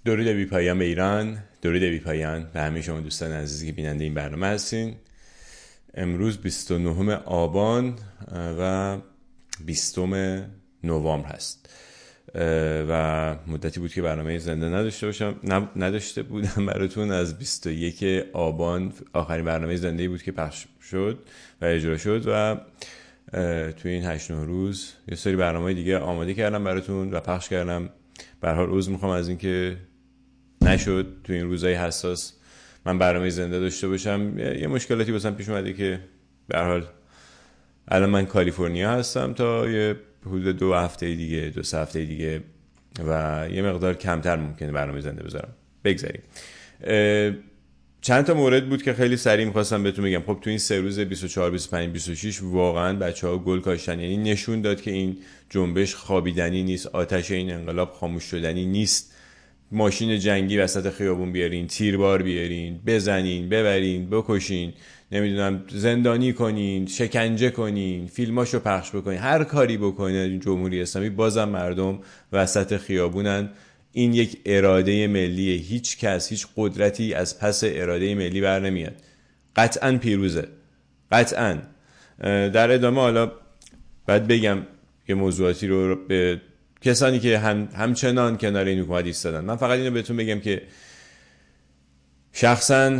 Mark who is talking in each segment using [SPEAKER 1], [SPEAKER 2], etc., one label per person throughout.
[SPEAKER 1] درود بی پایان به ایران، درود بی پایان به همه شما دوستان عزیزی که بیننده این برنامه هستین. امروز 29 آبان و 20 نوامبر هست و مدتی بود که برنامه زنده نداشته بودم براتون. از 21 آبان آخرین برنامه زنده بود که پخش شد و اجرا شد و توی این 8-9 روز یه سری برنامه دیگه آماده کردم براتون و پخش کردم. به هر حال عذر میخوام از این که نشد تو این روزهای حساس من برنامه زنده داشته باشم. یه مشکلاتی واسم پیش اومده که به هر حال الان من کالیفرنیا هستم تا یه حدود 2 هفته دیگه 2-3 هفته دیگه و یه مقدار کمتر ممکنه برنامه زنده بذارم. بگذاریم. چند تا مورد بود که خیلی سریع می‌خواستم بهتون بگم. خب تو این 3 روز 24 25 26 واقعا بچه‌ها گل کاشتن، یعنی نشون داد که این جنبش خوابیدنی نیست، آتش این انقلاب خاموش شدنی نیست. ماشین جنگی وسط خیابون بیارین، تیربار بیارین، بزنین، ببرین، بکشین، نمیدونم زندانی کنین، شکنجه کنین، فیلماشو پخش بکنین، هر کاری بکنین جمهوری اسلامی بازم مردم وسط خیابونن. این یک اراده ملیه. هیچ کس، هیچ قدرتی از پس اراده ملی بر نمیاد. قطعا پیروزه، قطعا. در ادامه حالا باید بگم یه موضوعاتی رو به کسانی که همچنان کنار این حکومت ایستادن. من فقط اینو بهتون بگم که شخصا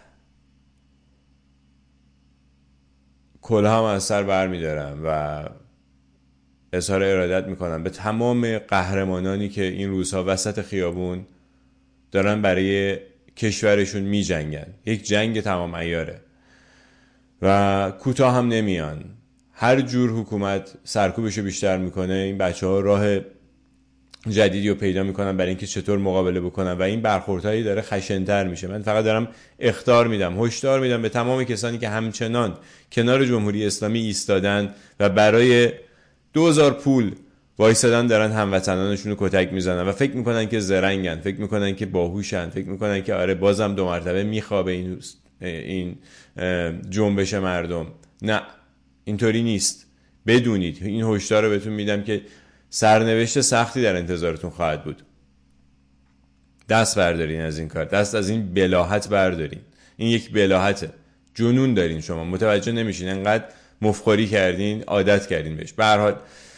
[SPEAKER 1] کلهم از سر برمیدارم و اظهار ارادت میکنم به تمام قهرمانانی که این روزها وسط خیابون دارن برای کشورشون میجنگن. یک جنگ تمام عیاره و کوتاه هم نمیان. هر جور حکومت سرکوبشو بیشتر میکنه، این بچه‌ها راه جدیدی رو پیدا میکنن برای اینکه چطور مقابله بکنن و این برخوردهایی داره خشن‌تر میشه. من فقط دارم اخطار میدم، هشدار میدم به تمام کسانی که همچنان کنار جمهوری اسلامی ایستادن و برای 2000 پول وایسادن دارن هموطنانشون رو کتک میزنن و فکر میکنن که زرنگن، فکر میکنن که باهوشن، فکر میکنن که آره بازم 2 مرتبه میخوابه این جنبش مردم. نه، اینطوری نیست. بدونید، این هشدار رو بهتون میدم که سرنوشت سختی در انتظارتون خواهد بود. دست بردارین از این کار، دست از این بلاهت بردارین. این یک بلاهته. جنون دارین شما، متوجه نمیشین، انقدر مفخوری کردین، عادت کردین بهش. به هر حال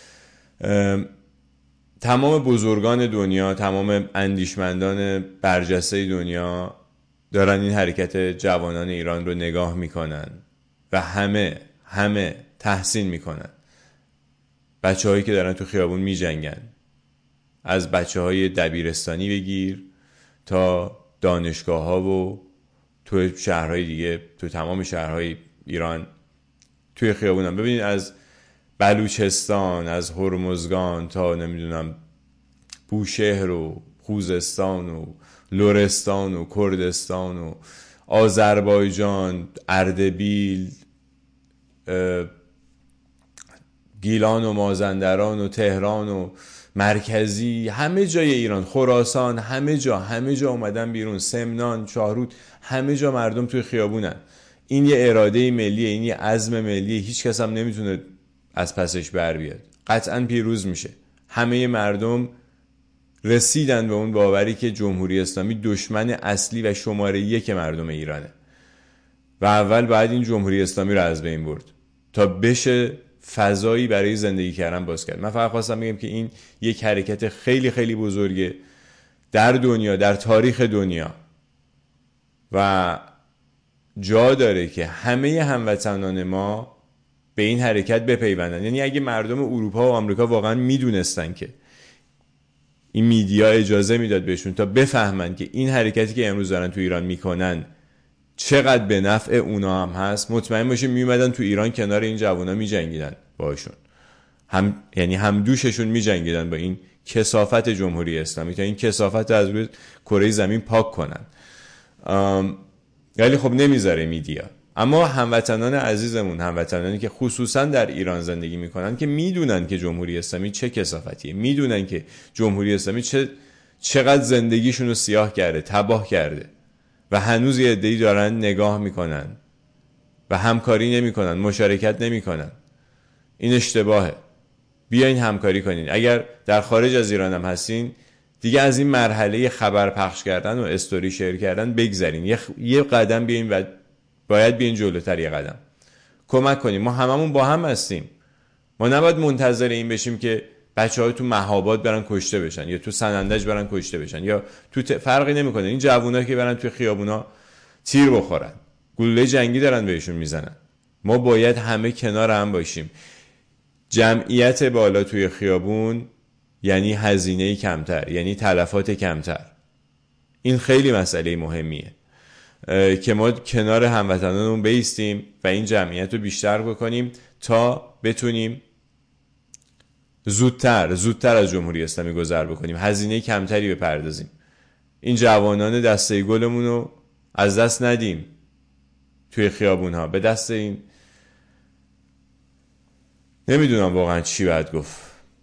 [SPEAKER 1] تمام بزرگان دنیا، تمام اندیشمندان برجسته دنیا دارن این حرکت جوانان ایران رو نگاه میکنن و همه تحسین میکنن. بچه‌هایی که دارن تو خیابون میجنگن، از بچه‌های دبیرستانی بگیر تا دانشگاه‌ها و تو شهرهای دیگه، تو تمام شهرهای ایران توی خیابونن. ببینید از بلوچستان، از هرمزگان تا نمیدونم بوشهر و خوزستان و لرستان و کردستان و آذربایجان، اردبیل، گیلان و مازندران و تهران و مرکزی، همه جای ایران، خراسان، همه جا اومدن بیرون، سمنان، شاهرود، همه جا مردم توی خیابونن. این یه اراده ملیه، این یه عزم ملیه. هیچ کس هم نمیتونه از پسش بر بیاد. قطعا پیروز میشه. همه مردم رسیدن به اون باوری که جمهوری اسلامی دشمن اصلی و شماره 1 مردم ایرانه و اول باید این جمهوری اسلامی رو از بین برد تا بشه فضایی برای زندگی کردن باز کرد. من فقط خواستم بگم که این یک حرکت خیلی خیلی بزرگه در دنیا، در تاریخ دنیا و جا داره که همه هموطنان ما به این حرکت بپیوندن. یعنی اگه مردم اروپا و آمریکا واقعا میدونستن که این میدیا اجازه میداد بهشون تا بفهمن که این حرکتی که امروز دارن تو ایران میکنن چقدر به نفع اونا هم هست، مطمئن باشیم میومدن تو ایران کنار این جوانا میجنگیدن باشون، یعنی همدوششون میجنگیدن با این کثافت جمهوری اسلامی تا این کثافت از روی کره زمین پاک کنن. ولی خب نمیذاره میدیا. اما هموطنان عزیزمون، هموطنانی که خصوصا در ایران زندگی میکنن که میدونن که جمهوری اسلامی چه کثافتیه، میدونن که جمهوری اسلامی چقدر زندگیشون رو سیاه کرده، تباه کرده و هنوز یه عده‌ای دارن نگاه میکنن و همکاری نمیکنن، مشارکت نمیکنن. این اشتباهه. بیاین همکاری کنین. اگر در خارج از ایران هم هستین، دیگه از این مرحله خبر پخش کردن و استوری شیر کردن بگذرین. یه قدم بیاین و باید بیاین جلوتر یه قدم کمک کنیم. ما هممون با هم هستیم. ما نباید منتظر این بشیم که بچه‌ها تو مهاباد برن کشته بشن یا تو سنندج برن کشته بشن یا فرقی نمیکنه این جوونا که برن تو خیابونا تیر بخورن، گلوله جنگی دارن بهشون میزنن. ما باید همه کنار هم باشیم. جمعیت بالا توی خیابون یعنی هزینه کمتر، یعنی تلفات کمتر. این خیلی مسئله مهمیه که ما کنار هموطنانمون بایستیم و این جمعیت رو بیشتر بکنیم تا بتونیم زودتر از جمهوری اسلامی گذر بکنیم، هزینه کمتری بپردازیم، این جوانان دسته گلمون رو از دست ندیم توی خیابون ها به دست این نمیدونم واقعا چی باید گفت.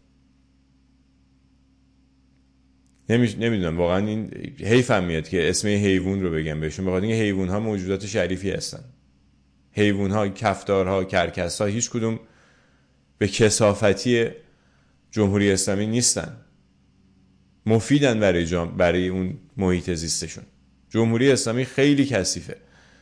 [SPEAKER 1] نمیدونم واقعا. این حیفم میاد که اسم حیوان رو بگم بهشون، بخاطر اینکه حیوان ها موجودات شریفی هستن. حیوان ها، کفتارها، کرکس ها هیچ کدوم به کثافتی جمهوری اسلامی نیستن. مفیدن برای اون محیط زیستشون. جمهوری اسلامی خیلی کثیفه،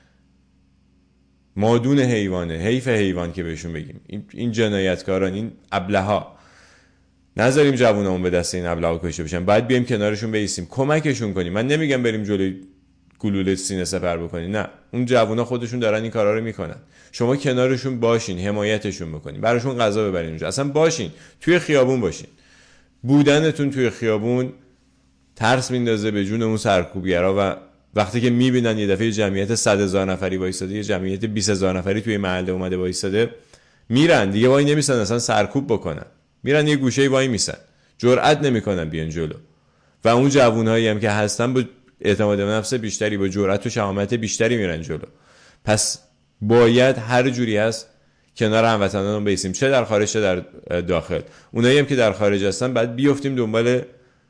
[SPEAKER 1] مادون حیوانه، حیف حیوان که بهشون بگیم. این جنایتکاران، این ابله‌ها، نذاریم جوونامون به دست این ابله‌ها کشته بشن. باید بیایم کنارشون بایستیم، کمکشون کنیم. من نمیگم بریم جلوی گلوله سینه سپر بکنیم، نه، اون جوونا خودشون دارن این کارا رو میکنن. شما کنارشون باشین، حمایتشون بکنین، براشون غذا ببرین اونجا، اصلا باشین، توی خیابون باشین. بودنتون توی خیابون ترس میندازه به جون اون سرکوبگرا و وقتی که میبینن یه دفعه جمعیت 100,000 نفری وایساده، یه جمعیت 20,000 نفری توی محله اومده وایساده، میرن دیگه وای نمیسن اصلا سرکوب بکنن، میرن یه گوشه وای میسن، جرئت نمیکنن بیان جلو. و اون جوونایی هم که هستن با اعتماد به نفس بیشتری، با جرأت و شجاعت بیشتری میرن جلو. پس باید هر جوری هست کنار هموطنانمون بیسیم، چه در خارج چه در داخل. اونایی هم که در خارج هستن بعد بیافتیم دنبال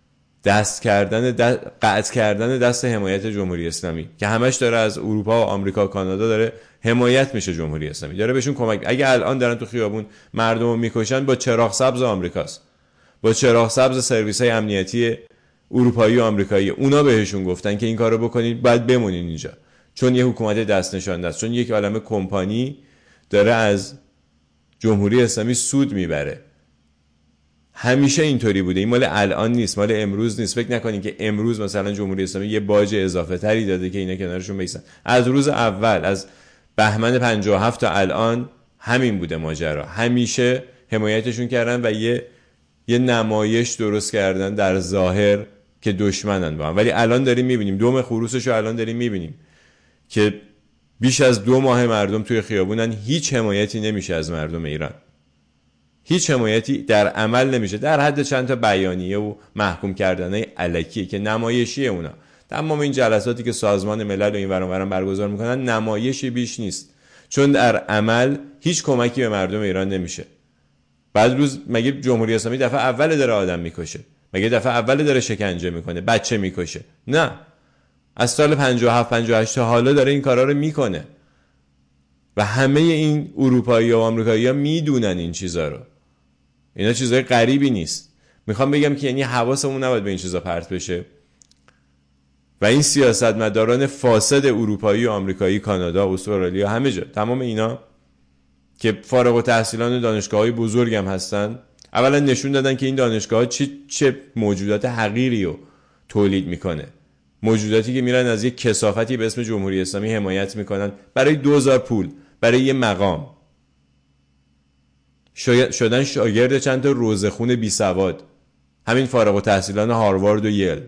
[SPEAKER 1] قطع کردن دست حمایت جمهوری اسلامی که همش داره از اروپا و آمریکا و کانادا داره حمایت میشه. جمهوری اسلامی داره بهشون کمک. اگه الان دارن تو خیابون مردمو میکشن، با چراغ سبز آمریکاست، با چراغ سبز سرویس‌های امنیتی اروپایی و آمریکایی. اونا بهشون گفتن که این کارو بکنید، باید بمونین اینجا، چون یه حکومت دست نشانده است، چون یک عالمه کمپانی داره از جمهوری اسلامی سود میبره. همیشه اینطوری بوده، این مال الان نیست، مال امروز نیست. فکر نکنین که امروز مثلا جمهوری اسلامی یه باج اضافه تری داده که اینا کنارشون بیسن. از روز اول، از بهمن 57 تا الان همین بوده ماجرا. همیشه حمایتشون کردن و یه نمایش درست کردن در ظاهر که دشمنن با هم، ولی الان داریم میبینیم دم خروسشو الان داریم میبینیم که بیش از 2 ماه مردم توی خیابونن، هیچ حمایتی نمیشه از مردم ایران، هیچ حمایتی در عمل نمیشه، در حد چند تا بیانیه و محکوم کردنای الکی که نمایشیه. اونا تمام این جلساتی که سازمان ملل و این ور اون برگزار میکنن نمایشی بیش نیست، چون در عمل هیچ کمکی به مردم ایران نمیشه. بعد روز مگه جمهوری اسلامی دفعه اول داره آدم میکشه؟ مگه دفعه اول داره شکنجه میکنه، بچه میکشه؟ نه، از سال 57 58 تا حالا داره این کارا رو میکنه و همه این اروپایی و آمریکایی‌ها میدونن این چیزا رو. اینا چیزای غریبی نیست. میخوام بگم که یعنی حواسمون نباید به این چیزا پرت بشه و این سیاستمداران فاسد اروپایی و آمریکایی، کانادا، استرالیا، همه جا، تمام اینا که فارغ التحصیلان و دانشگاه‌های بزرگ هم هستن، اولا نشون دادن که این دانشگاه‌ها چه موجودات حقیری رو تولید میکنه. موجوداتی که میرن از یک کثافتی به اسم جمهوری اسلامی حمایت میکنن برای 2000 پول، برای یه مقام. شدن شاگرد چند تا روزخون بی سواد، همین فارغ التحصیلان هاروارد و یل.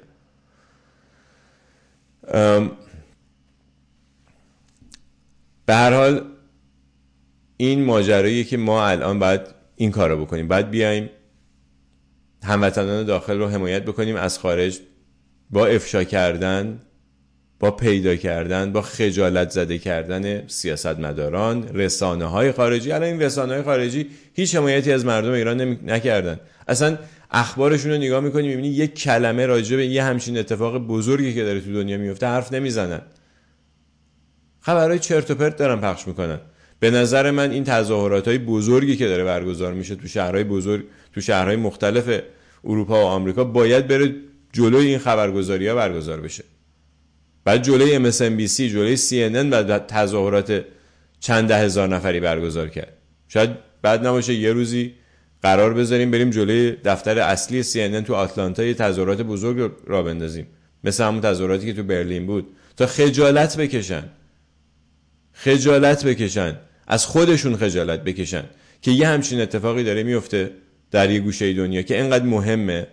[SPEAKER 1] به هر حال این ماجراییه که ما الان باید این کارو بکنیم. باید بیایم هموطنان داخل رو حمایت بکنیم، از خارج با افشا کردن، با پیدا کردن، با خجالت زده کردن سیاستمداران، رسانه‌های خارجی. الان این رسانه‌های خارجی هیچ حمایتی از مردم ایران نکردن. اصلا اخبارشون رو نگاه می‌کنی می‌بینی یک کلمه راجع به یه همچین اتفاق بزرگی که داره تو دنیا میفته حرف نمیزنن. خبرهای چرت و پرت دارن پخش میکنن. به نظر من این تظاهرات‌های بزرگی که داره برگزار میشه تو شهرهای بزرگ، تو شهرهای مختلف اروپا و آمریکا، باید بره جلوی این خبرگزاری‌ها برگزار بشه، بعد جلوی MSNBC، جلوی CNN بعد تظاهرات چند ده هزار نفری برگزار کرد. شاید بعد نباشه یه روزی قرار بذاریم بریم جلوی دفتر اصلی CNN تو آتلانتا یه تظاهرات بزرگ را بندازیم، مثل همون تظاهراتی که تو برلین بود، تا خجالت بکشن، از خودشون خجالت بکشن که یه همچین اتفاقی داره میفته در یه گوشه دنیا که اینقدر مهمه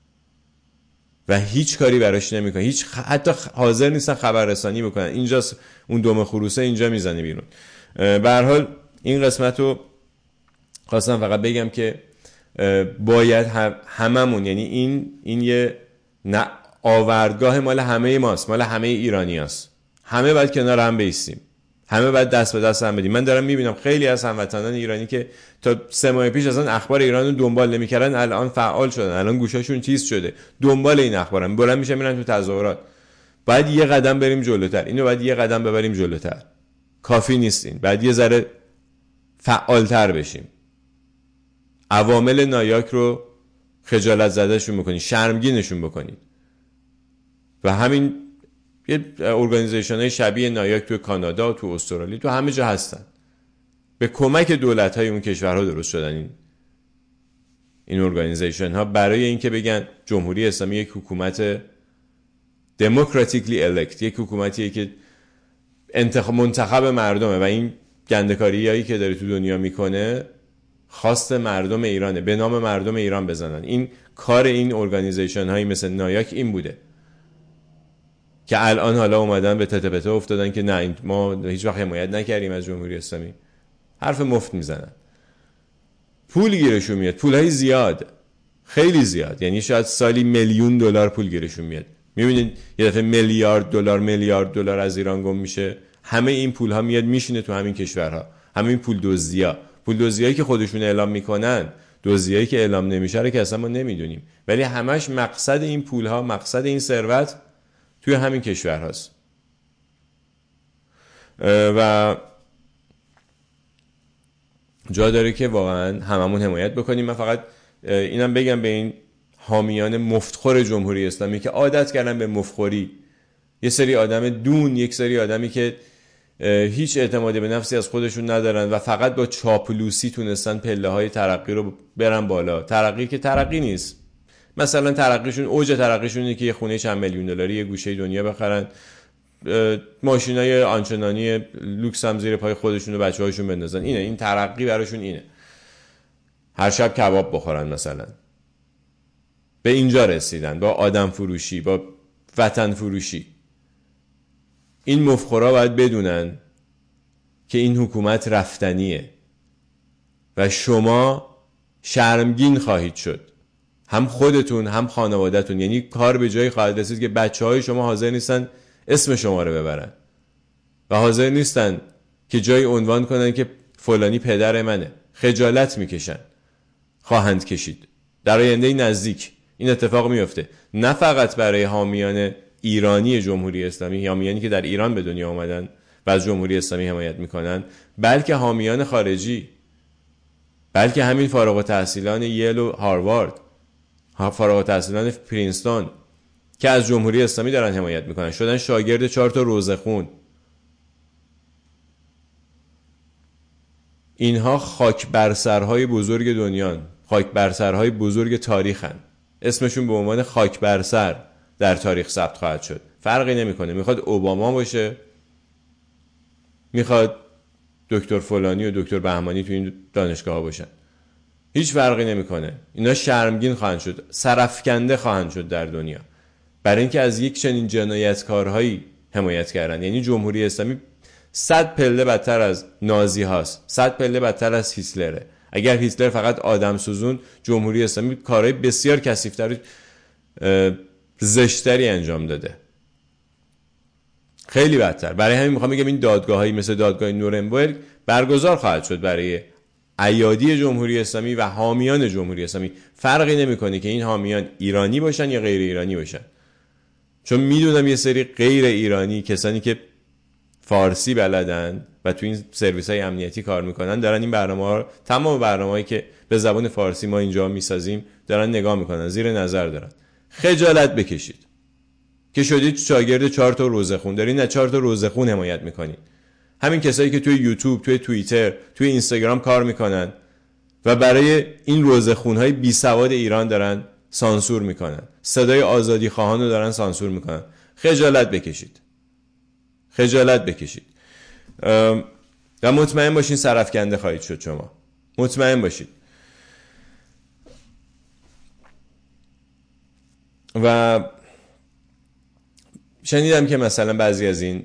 [SPEAKER 1] و هیچ کاری براش نمیکنن، حتی حاضر نیستن خبررسانی بکنن. اینجاست اون دم خروسه اینجا میزنه بیرون. به هر حال این قسمت رو خواستم فقط بگم که باید هممون، یعنی این یه آوردگاه مال همه ماست، مال همه ایرانی هست. همه باید کنار هم بیستیم، همه باید دست به دست هم بدیم. من دارم میبینم خیلی از هموطنان ایرانی که تا 3 ماه پیش اصلا اخبار ایران رو دنبال نمیکردن الان فعال شدن، الان گوشاشون تیز شده، دنبال این اخبارن، بلند میشن میرن تو تظاهرات. باید یه قدم بریم جلوتر، اینو باید یه قدم ببریم جلوتر. کافی نیستین، باید یه ذره فعالتر بشیم. عوامل نایاک رو خجالت زدهشون بکنید، شرمگینشون بکنید. و همین یه ارگانیزیشن‌های شبیه نایاک تو کانادا، تو استرالیا، تو همه جا هستن. به کمک دولت‌های اون کشورها درست شدن این ارگانیزیشن‌ها، برای اینکه بگن جمهوری اسلامی یک حکومت democratically elect، یک حکومتیه که منتخب مردمه و این گندکاریایی که داره تو دنیا میکنه خواست مردم ایرانه، به نام مردم ایران بزنن. این کار این ارگانیزیشن‌هایی مثل نایاک این بوده که الان حالا اومدن به تته پته افتادن که نه ما هیچ وقت حمایت نکردیم از جمهوری اسلامی. حرف مفت میزنن، پول گیرشون میاد، پولای زیاد، خیلی زیاد، یعنی شاید سالی $1,000,000 پول گیرشون میاد. میبینید یه دفعه میلیارد دلار از ایران گم میشه. همه این پول ها میاد میشینه تو همین کشورها، همین پول دزدیایی که خودشون اعلام میکنن، دزدیایی که اعلام نمیشه رو که اصلا ما نمیدونیم، ولی همش مقصد این پول ها، مقصد این ثروت توی همین کشور هاست. و جا داره که واقعا هممون حمایت بکنیم. من فقط اینم بگم به این حامیان مفتخور جمهوری اسلامی که عادت کردن به مفتخوری، یه سری آدم دون، یک سری آدمی که هیچ اعتمادی به نفسی از خودشون ندارن و فقط با چاپلوسی تونستن پله های ترقی رو برن بالا. ترقی که ترقی نیست. مثلا ترقیشون، اوج ترقیشون اینه که یه خونه چند $1,000,000 یه گوشه دنیا بخرن، ماشینای آنچنانی لوکس هم زیر پای خودشون و بچه‌هاشون بندازن. این ترقی براشون اینه. هر شب کباب بخورن مثلا. به اینجا رسیدن با آدم فروشی، با وطن فروشی. این مفخورا باید بدونن که این حکومت رفتنیه و شما شرمگین خواهید شد، هم خودتون هم خانواده‌تون. یعنی کار به جایی خواهد رسید که بچه‌های شما حاضر نیستن اسم شما رو ببرن و حاضر نیستن که جایی عنوان کنن که فلانی پدر منه. خجالت میکشن، خواهند کشید. در آینده نزدیک این اتفاق میفته، نه فقط برای حامیان ایرانی جمهوری اسلامی، حامیانی که در ایران به دنیا آمدن و از جمهوری اسلامی حمایت میکنن، بلکه حامیان خارجی، بلکه همین فارغ التحصیلان ییل و هاروارد، فارغ التحصیلان پرینستون که از جمهوری اسلامی دارن حمایت میکنن، شدن شاگرد 4 تا روزخون. اینها خاک بر سرهای بزرگ دنیان، خاک بر سرهای بزرگ تاریخن. اسمشون به عنوان خاک بر سر در تاریخ ثبت خواهد شد. فرقی نمیکنه میخواد اوباما باشه، میخواد دکتر فلانی و دکتر بهمانی تو این دانشگاه ها باشن، هیچ فرقی نمیکنه. اینا شرمگین خواهند شد، سرافکنده خواهند شد در دنیا، برای اینکه از یک چنین جنایتکارهایی حمایت کردن. یعنی جمهوری اسلامی 100 پله بدتر از نازی هاست، 100 پله بدتر از هیتلره. اگر هیتلر فقط آدم سوزون، جمهوری اسلامی کارهای بسیار کثیف‌تر، زشتری انجام داده، خیلی بدتر. برای همین میخوام بگم این دادگاهایی مثل دادگاه نورنبرگ برگزار خواهد شد برای ایادی جمهوری اسلامی و حامیان جمهوری اسلامی. فرقی نمیکنه که این حامیان ایرانی باشن یا غیر ایرانی باشن، چون میدونم یه سری غیر ایرانی، کسانی که فارسی بلدن و تو این سرویس‌های امنیتی کار میکنن، دارن این برنامه‌ها، تمام برنامه‌هایی که به زبان فارسی ما اینجا میسازیم، دارن نگاه میکنن، زیر نظر دارن. خجالت بکشید که شدید شاگرد 4 تا روزخون، دارین از 4 تا روزخون حمایت میکنید. همین کسایی که توی یوتیوب، توی توییتر، توی اینستاگرام کار میکنن و برای این روزخونهای بی سواد ایران دارن سانسور میکنن، صدای آزادی خواهان رو دارن سانسور میکنن. خجالت بکشید، خجالت بکشید و مطمئن باشین سرافکنده خواهید شد. شما مطمئن باشید. و شنیدم که مثلا بعضی از این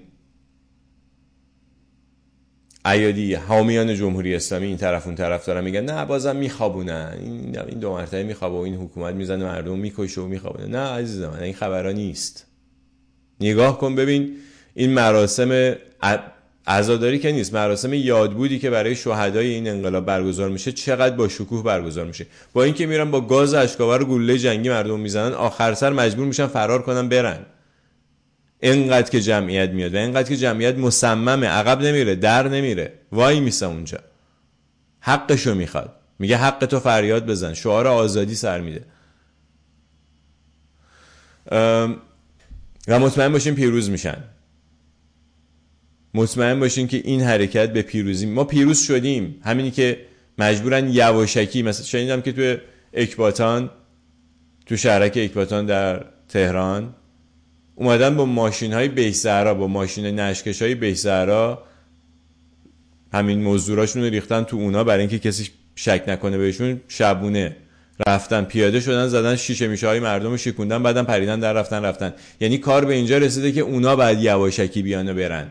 [SPEAKER 1] ایادی حامیان جمهوری اسلامی این طرف اون طرف دارن میگن نه بازم میخوابونن، این 2 مرتبه میخوابه و این حکومت میزنه مردم میکشه و میخوابونه. نه عزیزم، این خبرها نیست. نگاه کن ببین این مراسم عزاداری که نیست، مراسم یادبودی که برای شهدای این انقلاب برگزار میشه چقدر با شکوه برگزار میشه. با اینکه میرن با گاز اشکاور و گلوله جنگی مردم میزنن، آخر سر مجبور میشن فرار کنن برن. اینقدر که جمعیت میاد و اینقدر که جمعیت مصممه، عقب نمیره، در نمیره، وای میسه اونجا، حقشو میخواد، میگه حق تو فریاد بزن، شعار آزادی سر میده. و مطمئن باشین پیروز میشن. مطمئن باشین که این حرکت به پیروزی، ما پیروز شدیم. همینی که مجبورن یواشکی، مثلا شنیدم که تو اکباتان، تو شهرک اکباتان در تهران اومدن با ماشین‌های بی‌صحرا، با ماشین نشکش‌های بی‌صحرا همین مزدوراشون رو ریختن تو اونا برای اینکه کسی شک نکنه بهشون. شبونه رفتن پیاده شدن، زدن شیشه میشه‌های مردم رو شکوندن، بعدم پریدن در رفتن. یعنی کار به اینجا رسیده که اونا بعد یواشکی بیان و برن.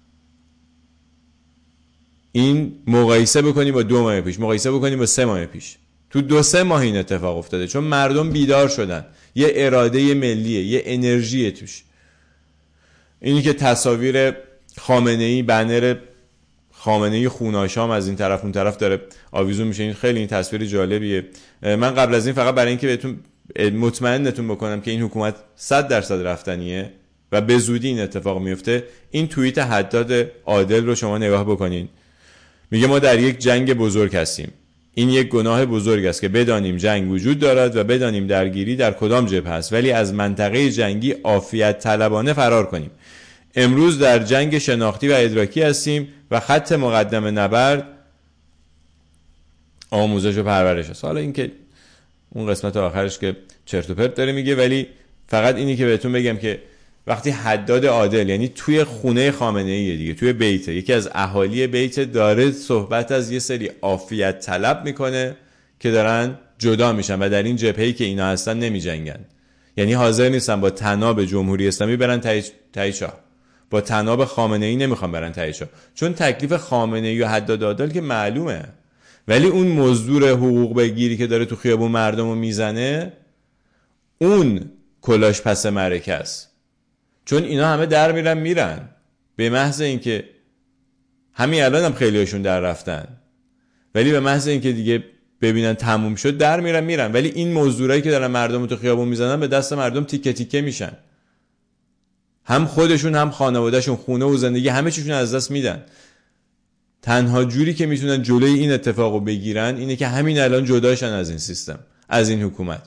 [SPEAKER 1] این مقایسه بکنی با 2 ماه پیش، مقایسه بکنی با 3 ماه پیش. تو 2-3 ماه این اتفاق افتاده، چون مردم بیدار شدن. یه اراده ملیه، یه انرژیه توش. اینی که تصاویر خامنه‌ای، بنر خامنه‌ای خوناشام از این طرف اون طرف داره آویزون میشه، این خیلی این تصویر جالبیه. من قبل از این فقط برای اینکه بهتون مطمئنتون بکنم که این حکومت 100% رفتنیه و به زودی این اتفاق میفته، این توییت حداد عادل رو شما نگاه بکنین. میگه ما در یک جنگ بزرگ هستیم. این یک گناه بزرگ است که بدانیم جنگ وجود دارد و بدانیم درگیری در کدام جبهه است، ولی از منطقه جنگی عافیت طلبانه فرار کنیم. امروز در جنگ شناختی و ادراکی هستیم و خط مقدم نبرد آموزش و پرورش است. حالا این که اون قسمت آخرش که چرت و پرت داره میگه، ولی فقط اینی که بهتون بگم که وقتی حداد عادل، یعنی توی خونه خامنه‌ای دیگه، توی بیت، یکی از اهالی بیت داره صحبت از یه سری عافیت طلب میکنه که دارن جدا میشن و در این جبهه‌ای که اینا هستن نمیجنگن. یعنی حاضر نیستن با طناب جمهوری اسلامی برن ته چاه، با طناب خامنه‌ای نمیخوان برن ته چاه، چون تکلیف خامنه‌ای و حداد عادل که معلومه. ولی اون مزدور حقوق بگیری که داره تو خیابون مردمو میزنه، اون کلاش پس معرکه است. چون اینا همه در میرن به محض اینکه همین الان هم خیلی هاشون در رفتن، ولی به محض اینکه دیگه ببینن تموم شد در میرن. ولی این مزدورایی که دارن مردم تو خیابون میزنن به دست مردم تیکه تیکه میشن، هم خودشون هم خانوادهشون، خونه و زندگی همه چیشون از دست میدن. تنها جوری که میتونن جلوی این اتفاقو بگیرن اینه که همین الان جداشن از این سیستم، از این حکومت،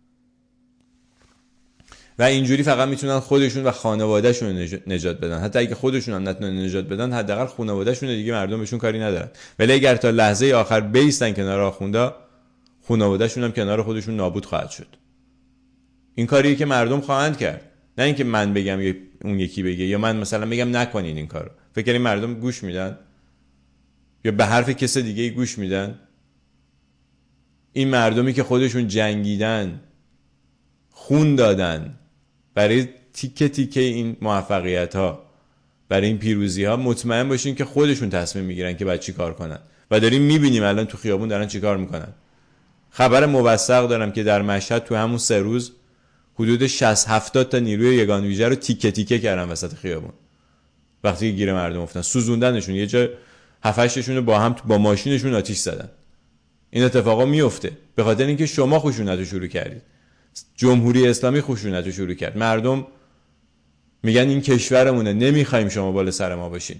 [SPEAKER 1] و اینجوری فقط میتونن خودشون و خانوادهشون نجات بدن. حتی اگه خودشون هم نتونن نجات بدن، حداقل خانوادهشون دیگه مردم بهشون کاری ندارن. ولی اگر تا لحظه آخر بیستن کنار آخوندا، خانوادهشون هم کنار خودشون نابود خواهد شد. این کاریه که مردم خواهند کرد، نه اینکه من بگم یا اون یکی بگه یا من مثلا بگم نکنین این کارو. فکر کنین مردم گوش میدن یا به حرف کس دیگه گوش میدن؟ این مردمی که خودشون جنگیدن، خون دادن برای تیکه تیکه این موفقیت ها، برای این پیروزی ها، مطمئن باشین که خودشون تصمیم میگیرن که باید چی کار کنن. و داریم میبینیم الان تو خیابون دارن چی کار میکنن. خبر موثق دارم که در مشهد تو همون 3 روز حدود 60-70 تا نیروی یگان ویژه رو تیکه تیکه کردن وسط خیابون. وقتی گیر مردم افتادن سوزوندنشون، یه جا 7-8 تاشون رو با هم با ماشینشون آتیش زدن. این اتفاقا میفته به خاطر اینکه شما خشونت رو شروع کردید. جمهوری اسلامی خشونت رو شروع کرد. مردم میگن این کشورمونه، نمیخوایم شما بالا سر ما باشین.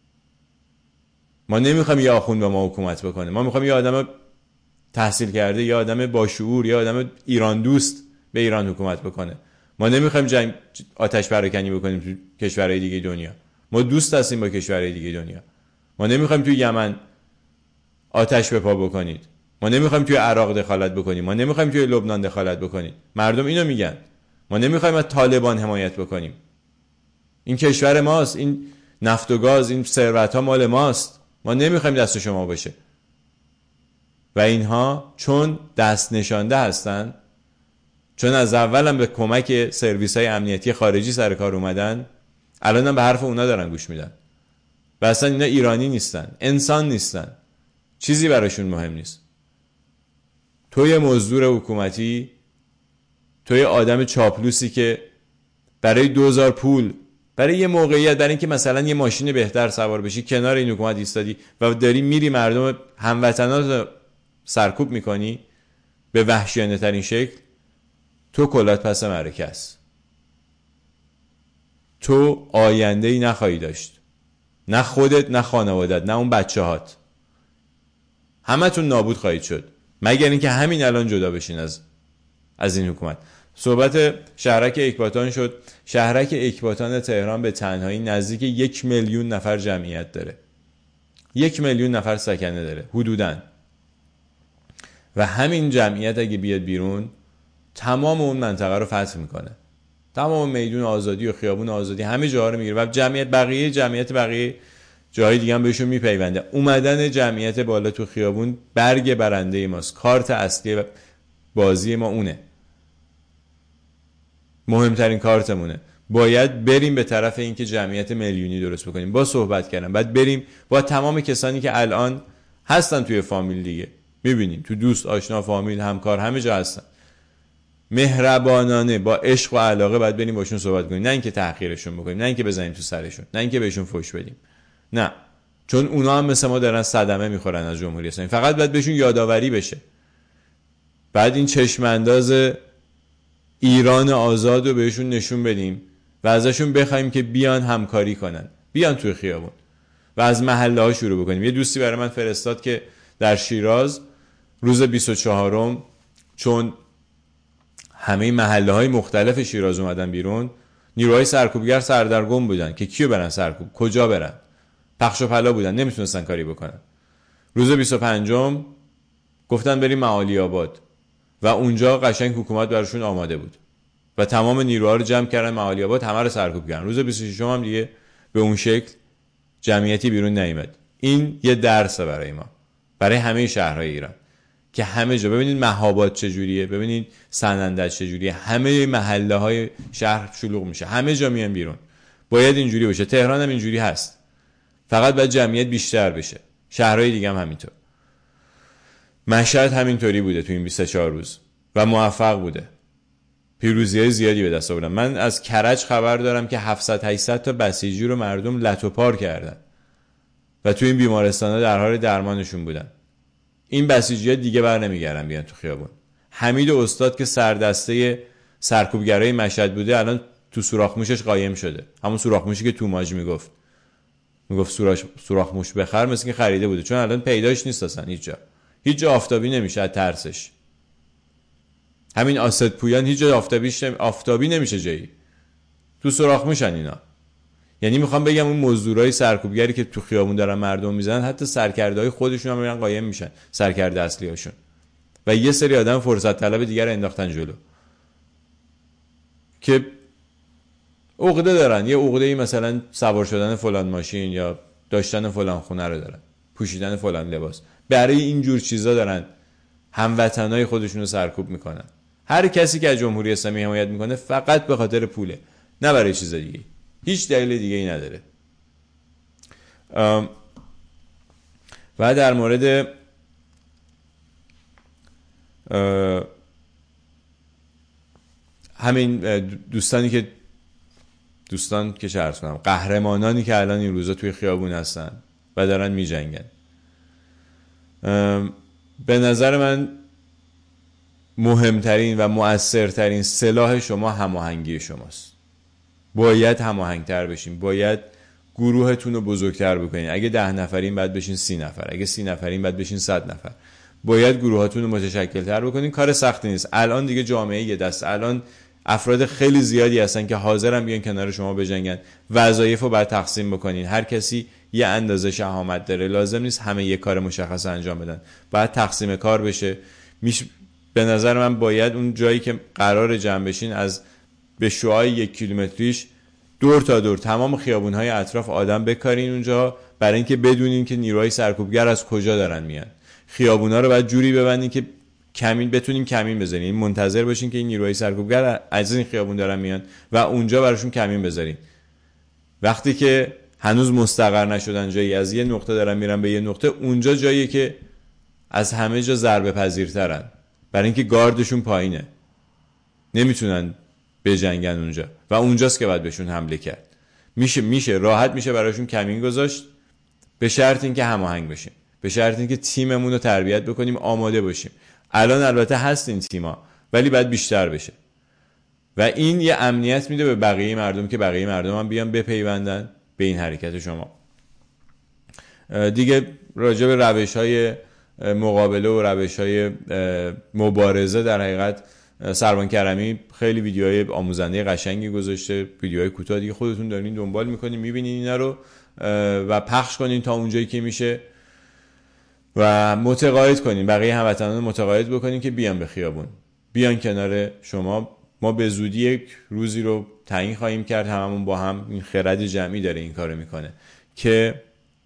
[SPEAKER 1] ما نمیخوایم یه آخوند به ما حکومت بکنه. ما میخوایم یه آدم تحصیل کرده، یه آدم با شعور، یه آدم ایران دوست به ایران حکومت بکنه. ما نمیخوایم آتش پراکنی بکنیم تو کشورهای دیگه دنیا. ما دوست هستیم با کشورهای دیگه دنیا. ما نمیخوایم توی یمن آتش به پا بکنید. ما نمیخوایم توی عراق دخالت بکنیم. ما نمیخوایم توی لبنان دخالت بکنید. مردم اینو میگن. ما نمیخوایم از طالبان حمایت بکنیم. این کشور ماست، این نفت و گاز، این ثروت ها مال ماست. ما نمیخوایم دست شما باشه. و اینها چون دست نشانده هستن، چون از اول هم به کمک سرویس های امنیتی خارجی سر کار اومدن، الان هم به حرف اونا دارن گوش میدن. و اصلا اینا ایرانی نیستن، انسان نیستن، چیزی براشون مهم نیست. توی مزدور حکومتی، توی آدم چاپلوسی که برای 2000 پول، برای یه موقعیت، برای اینکه مثلا یه ماشین بهتر سوار بشی، کنار این حکومت ایستادی و داری میری مردم هموطنات سرکوب میکنی به وحشیانه ترین شکل، تو کلات پس معرکه است. تو آینده‌ای نخواهی داشت، نه خودت، نه خانوادت، نه اون بچه‌هات. همتون نابود خواهید شد، مگر اینکه همین الان جدا بشین از این حکومت. صحبت شهرک اکباتان شد. شهرک اکباتان تهران به تنهایی نزدیک 1 میلیون نفر جمعیت داره. 1 میلیون نفر سکنه داره حدوداً. و همین جمعیت اگه بیاد بیرون، تمام اون منطقه رو فتح میکنه. تمام میدون آزادی و خیابون آزادی همه جاها رو میگیره و جمعیت بقیه جای دیگه هم بهشون میپیونده. اومدن جمعیت بالا تو خیابون برگ برنده ماست. کارت اصلی بازی ما اونه. مهمترین کارتمونه. باید بریم به طرف اینکه جمعیت میلیونی درست بکنیم. با صحبت کردم بعد بریم با تمام کسانی که الان هستن توی فامیل دیگه، میبینیم تو دوست، آشنا، فامیل، همکار، همه جا هستن. مهربانانه با عشق و علاقه باید بریم باشون صحبت کنیم، نه اینکه تحقیرشون بکنیم، نه اینکه بزنیم تو سرشون، نه اینکه بهشون فحش بدیم. نه، چون اونا هم مثل ما دارن صدمه میخورن از جمهوری اسلامی. فقط باید بهشون یادآوری بشه. بعد این چشم انداز ایران آزاد رو بهشون نشون بدیم و ازشون بخوایم که بیان همکاری کنن، بیان توی خیابون و از محله ها شروع بکنیم. یه دوستی برای من فرستاد که در شیراز روز 24م چون همه محله های مختلف شیراز اومدن بیرون، نیروهای سرکوبگر سردرگم بودن که کیو برن سرکوب، کجا برن، پخش و پلا بودن، نمیتونستن کاری بکنن. روز 25م گفتن بریم معالی آباد و اونجا قشنگ حکومت براشون آماده بود و تمام نیروها رو جمع کردن معالی آباد، همه رو سرکوب کردن. روز 26م هم دیگه به اون شکل جمعیتی بیرون نیامد. این یه درسه برای ما، برای همه شهرهای ایران که همه جا ببینید مهاباد چجوریه، ببینید سنندج چجوریه، همه محله های شهر شلوغ میشه، همه جا میان بیرون. باید اینجوری باشه. تهران هم اینجوری هست، فقط باید جمعیت بیشتر بشه. شهرهای دیگه هم همینطور. مشهد همینطوری بوده تو این 24 روز و موفق بوده. پیروزی‌های زیادی به دست آوردن. من از کرج خبر دارم که 700-800 تا بسیجی رو مردم لت و پار کردن و تو این بیمارستان‌ها در حال درمانشون بودن. این بسیجی‌ها دیگه بر نمیگردن بیان تو خیابون. حمید استاد که سردسته سرکوبگرای مشهد بوده الان تو سوراخ موشش قایم شده. همون سوراخ موشی که توماج میگفت سوراخ موش بخر، مثل که خریده بوده، چون الان پیداش نیست اصلا هیچ جا آفتابی نمیشه از ترسش. همین آسد پویان هیچ جا آفتابی نمیشه جایی، تو سوراخ موشن اینا. یعنی میخوام بگم اون مزدورای سرکوبگری که تو خیابون دارن مردم میزنن، حتی سرکردهای خودشون هم میرن قایم میشن، سرکرده اصلیاشون، و یه سری آدم فرصت طلب دیگر رو انداختن جلو که عقده دارن. یه عقده‌ای مثلا سوار شدن فلان ماشین یا داشتن فلان خونه رو دارن، پوشیدن فلان لباس. برای این جور چیزا دارن هموطنای خودشون رو سرکوب میکنن. هر کسی که از جمهوری اسلامی حمایت میکنه فقط به خاطر پوله، نه برای چیز دیگه. هیچ دلیل دیگه ای نداره. و در مورد همین دوستان که چه عرض کنم، قهرمانانی که الان این روزا توی خیابون هستن و دارن می جنگن، به نظر من مهمترین و مؤثرترین سلاح شما هماهنگی شماست. باید هماهنگتر بشین، باید گروهتون رو بزرگتر بکنین. اگه 10 نفرین باید بشین 30 نفر، اگه 30 نفرین باید بشین 100 نفر. باید گروهاتون رو متشکل تر بکنین. کار سختی نیست. الان دیگه جامعه یه دست، الان افراد خیلی زیادی هستن که حاضرن بیان کنار شما بجنگن. وظایف رو باید تقسیم بکنین. هر کسی یه اندازه شهامت داره، لازم نیست همه یه کار مشخص انجام بدن. باید تقسیم کار بشه. به نظر من باید اون جایی که قرار جمع بشین از به شعاع 1 کیلومتریش دور تا دور تمام خیابون‌های اطراف آدم بکارین اونجا، برای اینکه بدونین که نیروهای سرکوبگر از کجا دارن میان. خیابونا رو باید جوری ببندین که بتونین کمین بزنین. منتظر باشین که این نیروهای سرکوبگر از این خیابون دارن میان و اونجا براشون کمین بذارین. وقتی که هنوز مستقر نشدن جایی، از یه نقطه دارن میرن به یه نقطه، اونجا جاییه که از همه جا ضربه پذیرترن، برای اینکه گاردشون پایینه، نمیتونن بجنگن اونجا و اونجاست که باید بهشون حمله کرد. میشه راحت میشه براشون کمین گذاشت، به شرط اینکه هماهنگ بشیم، به شرط اینکه تیممون رو تربیت بکنیم، آماده باشیم. الان البته هست این تیما، ولی باید بیشتر بشه و این یه امنیت میده به بقیه مردم که بقیه مردم هم بیان بپیوندن به این حرکت شما. دیگه راجع به روش‌های مقابله و روش‌های مبارزه در حقیقت سروان کرمی خیلی ویدیوهای آموزنده قشنگی گذاشته، ویدیوهای کوتاه دیگه خودتون دارین دنبال میکنین، میبینین اینا رو و پخش کنین تا اونجایی که میشه و متقاعد کنین بقیه هموطنان، متقاعد بکنین که بیان به خیابون، بیان کنار شما. ما به زودی یک روزی رو تعیین خواهیم کرد، هممون با هم، این خرد جمعی داره این کارو میکنه که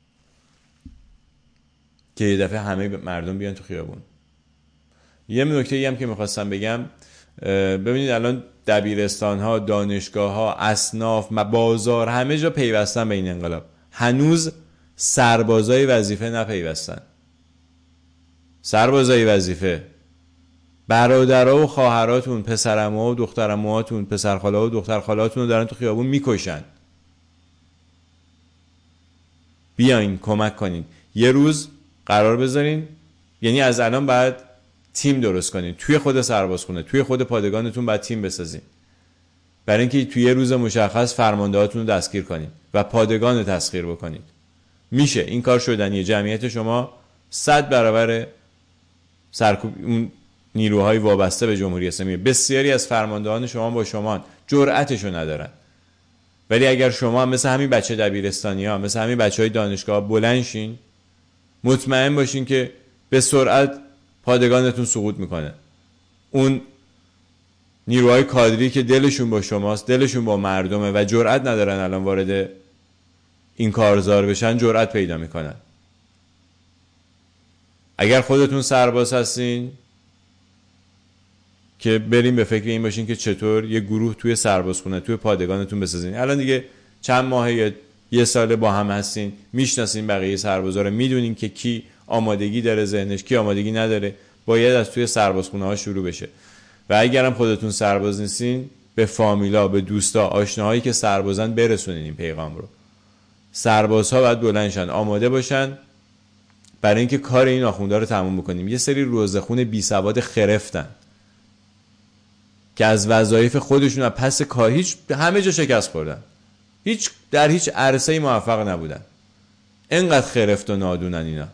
[SPEAKER 1] یه دفعه همه مردم بیان تو خیابون. یه نکته‌ای هم که می‌خواستم بگم، ببینید الان دبیرستان‌ها، دانشگاه‌ها، اصناف، بازار، همه جا پیوستن به این انقلاب. هنوز سربازای وظیفه نپیوستن. سربازای وظیفه، برادرها و خواهراتون، پسرعموها و دخترعموهاتون، پسرخاله‌ها و دخترخاله‌هاتون رو دارن تو خیابون میکشن. بیاین کمک کنین. یه روز قرار بذارین، یعنی از الان بعد تیم درست کنین توی خود سربازخونه، توی خود پادگانتون باید تیم بسازین، برای اینکه توی یه روز مشخص فرماندهاتون رو دستگیر کنین و پادگان رو تسخیر بکنین. میشه این کار شدنیه. جمعیت شما 100 برابر سرکوب اون نیروهای وابسته به جمهوری اسلامی. بسیاری از فرماندهان شما با شما جرأتشو ندارن، ولی اگر شما مثل همین بچه دبیرستانی‌ها، مثل همین بچهای دانشگاه بلند شین، مطمئن باشین که به سرعت پادگانتون سقوط میکنه. اون نیروهای کادری که دلشون با شماست، دلشون با مردمه و جرأت ندارن الان وارد این کارزار بشن، جرأت پیدا میکنن. اگر خودتون سرباز هستین که بریم به فکر این باشین که چطور یه گروه توی سربازخونه، توی پادگانتون بسازین. الان دیگه چند ماه یا یه سال با هم هستین، میشناسین بقیه سربازا رو، میدونین که کی آمادگی داره ذهنش، کی آمادگی نداره. باید از توی سربازخونه ها شروع بشه. و اگرم خودتون سرباز نیستین، به فامیلا، به دوستا، آشناهایی که سربازن برسونین این پیغام رو. سربازها باید بلند شن، آماده باشن برای اینکه کار این آخوندا رو تموم بکنیم. یه سری روزخون بی سواد خرفتن که از وظایف خودشون از پس کار همه جا شکست خوردن، در هیچ عرصه‌ای موفق نبودن. اینقدر خرفت و نادونن اینا،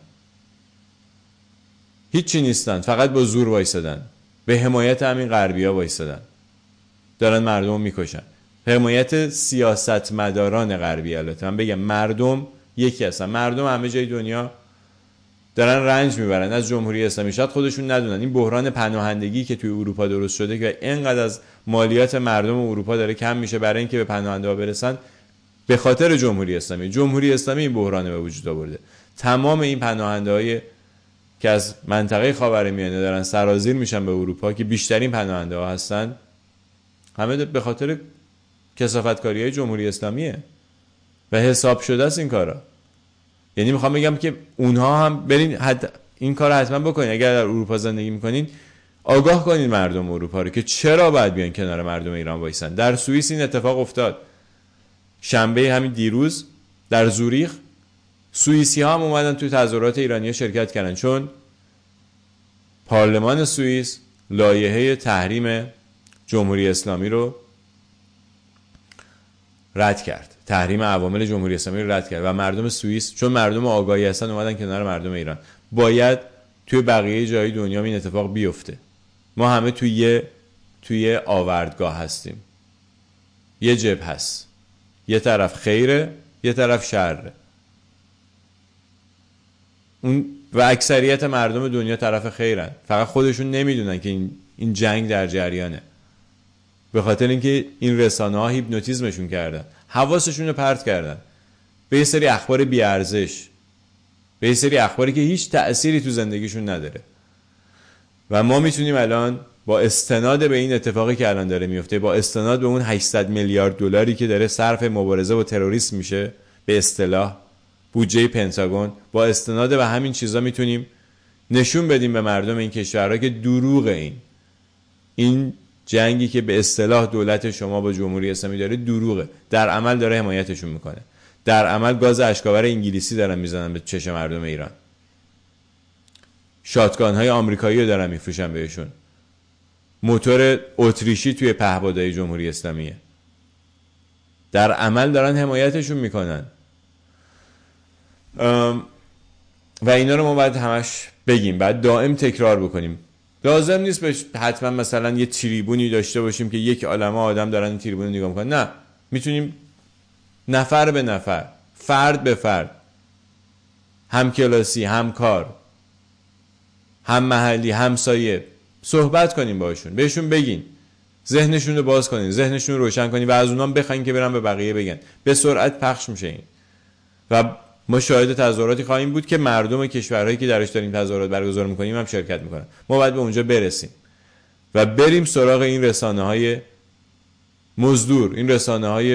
[SPEAKER 1] هیچی نیستن، فقط با زور وایسادن، به حمایت همین غربی‌ها وایسادن، دارن مردم رو میکشن. حمایت سیاستمداران غربی. البته من بگم مردم یکی هستن، مردم همه جای دنیا دارن رنج میبرن از جمهوری اسلامی. شاید خودشون ندونن این بحران پناهندگی که توی اروپا درست شده که اینقدر از مالیات مردم اروپا داره کم میشه برای اینکه به پناهنده‌ها برسن، به خاطر جمهوری اسلامی. جمهوری اسلامی این بحران به وجود آورده. تمام این پناهنده‌های که از منطقه خاورمیانه دارن سرازیر میشن به اروپا، که بیشترین پناهنده‌ها هستن، همه به خاطر کثافتکاری‌های جمهوری اسلامیه و حساب شده است این کارا. یعنی میخوام بگم که اونها هم برین این کار حتما بکنین. اگر در اروپا زندگی میکنین، آگاه کنین مردم اروپا رو که چرا باید بیان کنار مردم ایران وایسن. در سوئیس این اتفاق افتاد. شنبه همین دیروز در زوریخ سوئیسی ها هم اومدن توی تظاهرات ایرانی‌ها شرکت کردن، چون پارلمان سوئیس لایحه تحریم جمهوری اسلامی رو رد کرد، تحریم عوامل جمهوری اسلامی رو رد کرد و مردم سوئیس چون مردم آگاهی هستن اومدن کنار مردم ایران. باید توی بقیه جای دنیا این اتفاق بیفته. ما همه توی آوردگاه هستیم، یه جبهه هست، یه طرف خیره یه طرف شره. و اکثریت مردم دنیا طرف خیرن، فقط خودشون نمیدونن که این جنگ در جریانه، به خاطر اینکه این رسانه ها هیپنوتیزمشون کردن، حواسشون رو پرت کردن به یه سری اخبار بی ارزش، به یه سری اخباری که هیچ تأثیری تو زندگیشون نداره. و ما میتونیم الان با استناد به این اتفاقی که الان داره میفته، با استناد به اون 800 میلیارد دلاری که داره صرف مبارزه با تروریسم میشه، به اصطلاح بودجه پنتاگون، با استناد به همین چیزا میتونیم نشون بدیم به مردم این کشورها که دروغه. این جنگی که به اصطلاح دولت شما با جمهوری اسلامی داره دروغه، در عمل داره حمایتشون میکنه، در عمل گاز اشکاور انگلیسی دارن میزنن به چشم مردم ایران، شاتگان های آمریکایی رو دارن میفروشن بهشون، موتور اتریشی توی پهپادهای جمهوری اسلامیه، در عمل دارن حمایتشون میکنن. و اینا رو ما باید همش بگیم، باید دائم تکرار بکنیم. لازم نیست حتما مثلا یه تریبونی داشته باشیم که یک عالمه آدم دارن تریبون رو نگاه میکنن، نه، میتونیم نفر به نفر، فرد به فرد، هم کلاسی، هم کار، هم محلی، همسایه صحبت کنیم باشون، بهشون بگین، ذهنشون رو باز کنین، ذهنشون رو روشن کنین و از اونام بخواین که برن به بقیه بگن. به سرعت پخش میشه این و ما شاهد تظاهراتی خواهیم بود که مردم کشورهایی که درش داریم تظاهرات برگزار میکنیم هم شرکت میکنن. ما باید به اونجا برسیم و بریم سراغ این رسانه‌های مزدور، این رسانه‌های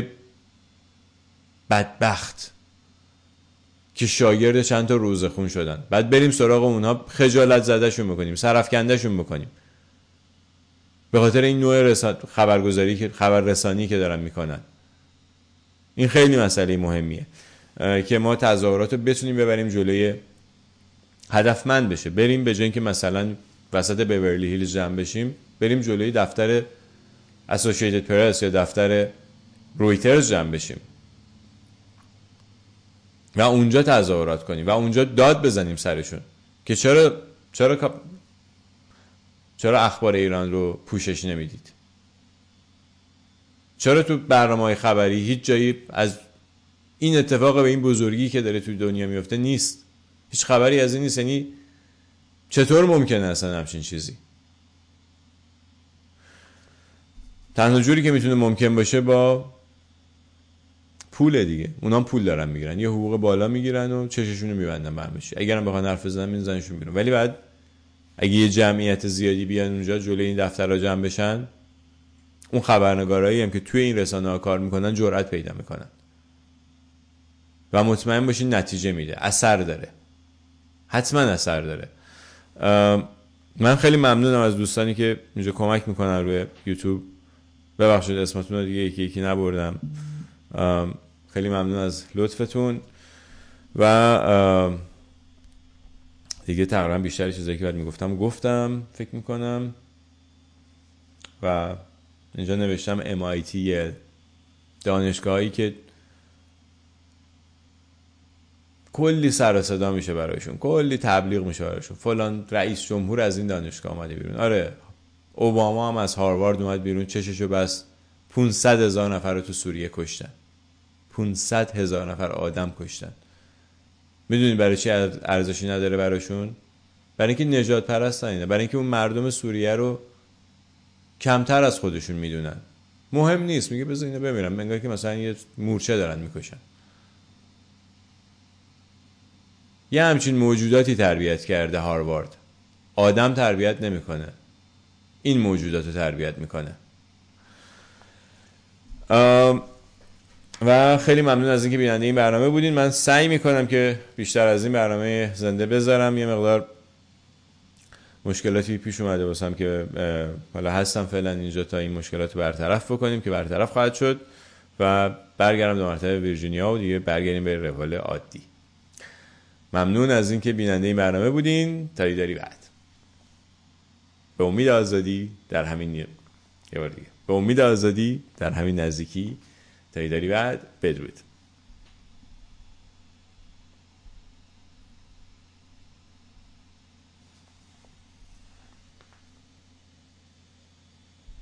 [SPEAKER 1] بدبخت که شاگرد چند تا روزخون شدن. بعد بریم سراغ اونها، خجالت زدهشون بکنیم، سرافکندهشون بکنیم به خاطر این نوع خبرگزاری که خبررسانی که دارن میکنن. این خیلی مسئله مهمیه که ما تظاهرات رو بتونیم ببریم جلوی، هدفمند بشه. بریم به جای اینکه مثلا وسط بیورلی هیلز جمع بشیم، بریم جلوی دفتر اسوسییتد پرس یا دفتر رویترز جمع بشیم و اونجا تظاهرات کنیم و اونجا داد بزنیم سرشون که چرا اخبار ایران رو پوشش نمیدید؟ چرا تو برنامه‌های خبری هیچ جایی از این اتفاق به این بزرگی که داره توی دنیا میفته نیست؟ هیچ خبری از این نیست. یعنی چطور ممکنه اصلا همچین چیزی؟ تنها جوری که میتونه ممکن باشه با پول دیگه. اونا پول دارن میگیرن، یه حقوق بالا میگیرن و چششون رو میبندن برمشه. اگرم بخوان حرف بزنن میزنشون بیرون. ولی بعد اگه یه جمعیت زیادی بیان اونجا جلوی این دفترها جمع بشن، اون خبرنگارایی هم که توی این رسانه‌ها کار میکنن جرأت پیدا میکنن و مطمئن باشین نتیجه میده، اثر داره، حتما اثر داره. من خیلی ممنونم از دوستانی که اینجا کمک میکنن روی یوتیوب. ببخشید اسمتون رو دیگه یکی نبردم. خیلی ممنون از لطفتون و دیگه تقریبا بیشتر چیزایی که باید میگفتم گفتم فکر میکنم. و اینجا نوشتم MIT، دانشگاهایی که کلی سر و صدا میشه برایشون، کلی تبلیغ میشه برایشون، فلان رئیس جمهور از این دانشگاه اومده بیرون. آره، اوباما هم از هاروارد اومد بیرون، چششو بس 500,000 نفر رو تو سوریه کشتن. 500,000 نفر آدم کشتن. میدونید برای چی ارزشی نداره براشون؟ برای اینکه نجات پرستن اینا، برای اینکه اون مردم سوریه رو کمتر از خودشون میدونن. مهم نیست، میگه بذار اینا بمیرن، انگار که مثلا یه مورچه دارن میکشن. یه همچین موجوداتی تربیت کرده هاروارد. آدم تربیت نمیکنه، این موجودات رو تربیت میکنه. و خیلی ممنون از اینکه بیننده این برنامه بودین. من سعی میکنم که بیشتر از این برنامه زنده بذارم. یه مقدار مشکلاتی پیش اومده واسم که حالا هستم فعلا اینجا تا این مشکلات رو برطرف بکنیم که برطرف خواهد شد و برگردم دو مرتبه ویرجینیا و دیگه برگردیم به روال عادی. ممنون از اینکه بیننده این برنامه بودین. تا دیداری بعد. به امید آزادی در همین یه بار دیگه. به امید آزادی در همین نزدیکی. تا دیداری بعد. بدرود.